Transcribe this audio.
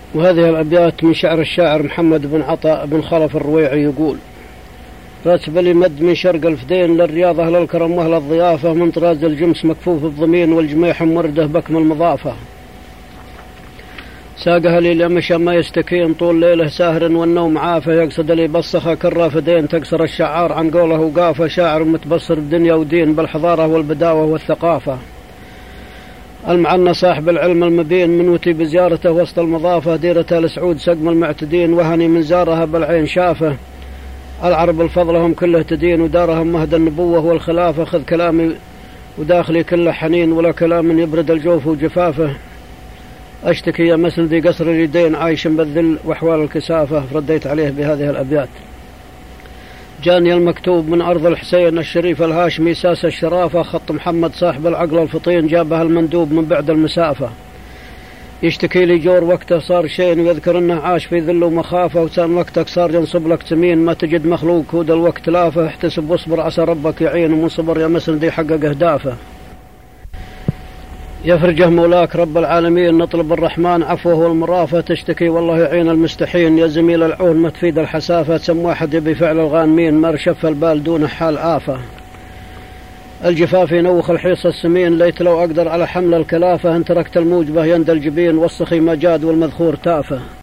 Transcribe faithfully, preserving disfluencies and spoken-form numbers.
وهذه الأبيات من شعر الشاعر محمد بن عطاء بن خلف الرويعي يقول: راتب لي مد من شرق الفدين للرياض أهل الكرم وأهل الضيافة، من طراز الجمس مكفوف الضمين والجميح مرده بكم المضافة، ساقها لي لمشى ما يستكين طول ليله ساهر والنوم عافى، يقصد لي بصخة كالرافدين تقصر الشعار عن قوله وقافة، شاعر متبصر بدنيا ودين بالحضارة والبداوة والثقافة، المعنى صاحب العلم المبين من وتي بزيارته وسط المضافة، ديرة آل سعود سقم المعتدين وهني من زارها بالعين شافه، العرب الفضلهم كله تدين ودارهم مهد النبوة والخلافة، خذ كلامي وداخلي كله حنين ولا كلام يبرد الجوف وجفافه، أشتكي يا مسندي قصر اليدين عايش بالذل وأحوال الكسافة، رديت عليه بهذه الأبيات: جاني المكتوب من أرض الحسين الشريف الهاشمي ساس الشرافة، خط محمد صاحب العقل الفطين جابها المندوب من بعد المسافة، يشتكي لي جور وقته صار شين ويذكر انه عاش في ذل ومخافة، وسان وقتك صار ينصب لك تمين ما تجد مخلوق هود الوقت لافه، احتسب واصبر عسى ربك يعين ومن صبر يا مسندي يحقق اهدافه، يفرجه مولاك رب العالمين نطلب الرحمن عفوه والمرافة، تشتكي والله يعين المستحين يا زميل العون ما تفيد الحسافة، سم واحد بفعل الغانمين ما رشف البال دون حال آفة، الجفاف ينوخ الحيص السمين ليت لو أقدر على حمل الكلافة، ان تركت الموجبة يندى الجبين والسخي ما جاد والمذخور تافه.